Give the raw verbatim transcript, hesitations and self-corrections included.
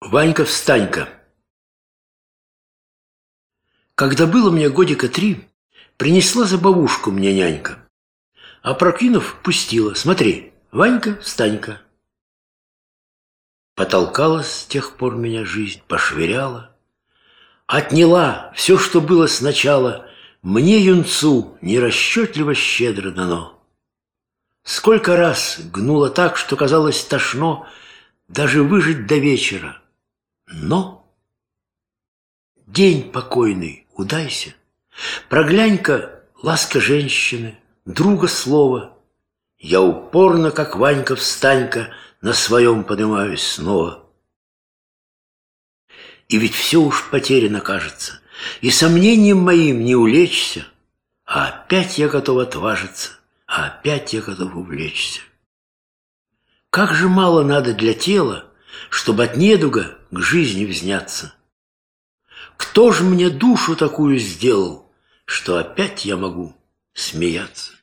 Ванька-встанька. Когда было мне годика три, принесла за бабушку мне нянька, а прокинув, пустила: смотри, Ванька-встанька. Потолкалась с тех пор меня жизнь, пошвыряла, отняла все, что было сначала. Мне, юнцу, нерасчетливо щедро дано. Сколько раз гнула так, что казалось тошно даже выжить до вечера. Но день покойный, удайся, проглянь-ка ласка женщины, друга слова. Я упорно, как Ванька-встанька, на своем поднимаюсь снова. И ведь все уж потеряно, кажется, и сомнением моим не улечься, а опять я готов отважиться, а опять я готов увлечься. Как же мало надо для тела, чтобы от недуга к жизни взняться. Кто ж мне душу такую сделал, что опять я могу смеяться?